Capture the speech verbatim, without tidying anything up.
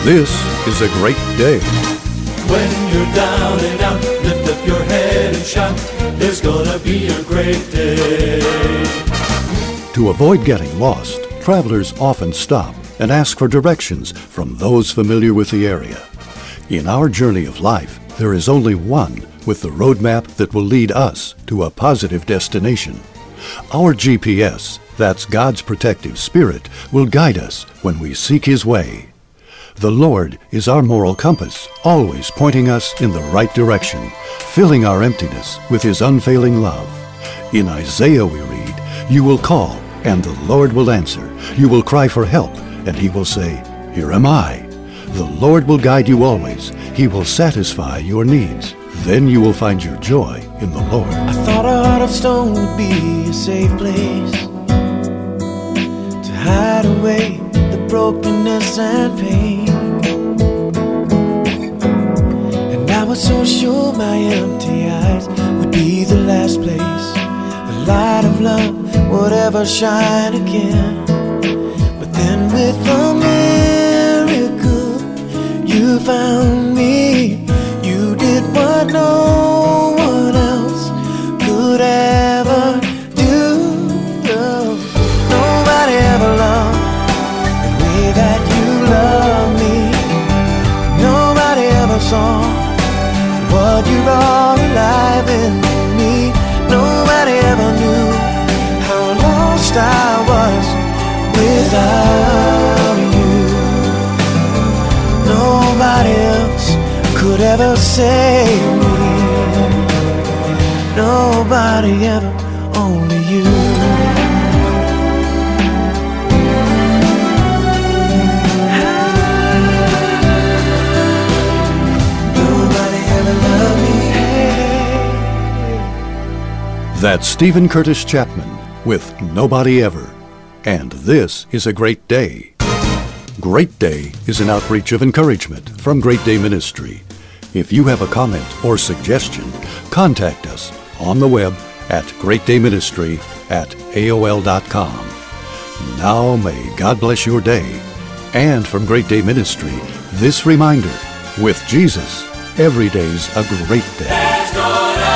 this is a great day. When you're down and out, lift up your head and shout, there's gonna be a great day. To avoid getting lost, travelers often stop and ask for directions from those familiar with the area. In our journey of life, there is only one with the roadmap that will lead us to a positive destination. Our G P S, that's God's protective spirit, will guide us when we seek His way. The Lord is our moral compass, always pointing us in the right direction, filling our emptiness with His unfailing love. In Isaiah we read, "You will call, and the Lord will answer. You will cry for help, and He will say, 'Here am I.' The Lord will guide you always. He will satisfy your needs. Then you will find your joy in the Lord." I thought a heart of stone would be a safe place to hide away the brokenness and pain. And I was so sure my empty eyes would be the last place the light of love would ever shine again. But then with a miracle you found me. You did what no one else could ever do. Nobody ever loved the way that you love me. Nobody ever saw what you brought alive in me. Nobody ever knew how lost I was without you. Nobody else could ever save me. Nobody ever, only you. Nobody ever loved me. That's Stephen Curtis Chapman with Nobody Ever. And this is a great day. Great Day is an outreach of encouragement from Great Day Ministry. If you have a comment or suggestion, contact us on the web at great day ministry at A O L dot com. Now may God bless your day. And from Great Day Ministry, this reminder, with Jesus, every day's a great day.